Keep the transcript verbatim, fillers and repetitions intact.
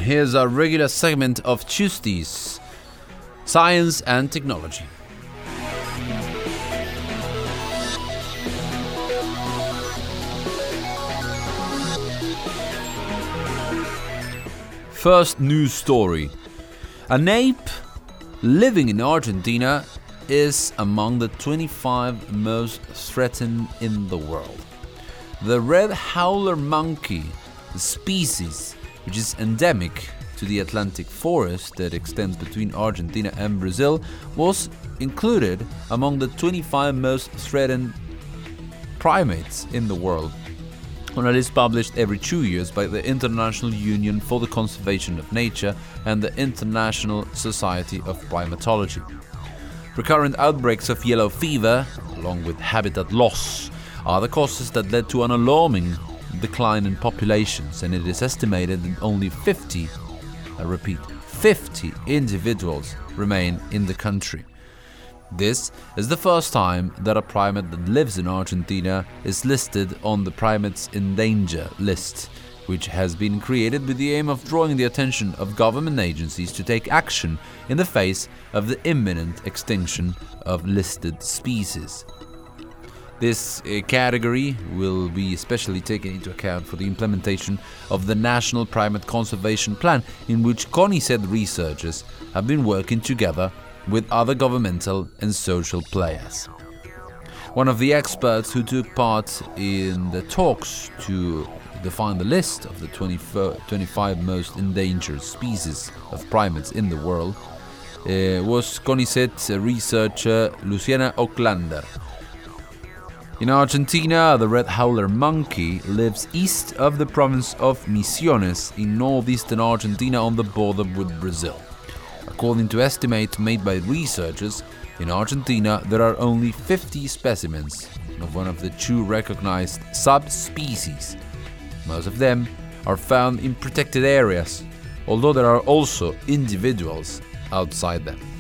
here's our regular segment of Tuesdays, Science and Technology. First news story. An ape living in Argentina is among the twenty-five most threatened in the world. The red howler monkey, the species which is endemic to the Atlantic forest that extends between Argentina and Brazil, was included among the twenty-five most threatened primates in the world, on a list published every two years by the International Union for the Conservation of Nature and the International Society of Primatology. Recurrent outbreaks of yellow fever, along with habitat loss, are the causes that led to an alarming decline in populations, and it is estimated that only fifty, I repeat, fifty individuals remain in the country. This is the first time that a primate that lives in Argentina is listed on the Primates in Danger list, which has been created with the aim of drawing the attention of government agencies to take action in the face of the imminent extinction of listed species. This uh, category will be especially taken into account for the implementation of the National Primate Conservation Plan, in which CONICET researchers have been working together with other governmental and social players. One of the experts who took part in the talks to define the list of the twenty-five most endangered species of primates in the world uh, was CONICET researcher Luciana Oclander. In Argentina, the red howler monkey lives east of the province of Misiones in northeastern Argentina on the border with Brazil. According to estimates made by researchers, in Argentina there are only fifty specimens of one of the two recognized subspecies. Most of them are found in protected areas, although there are also individuals outside them.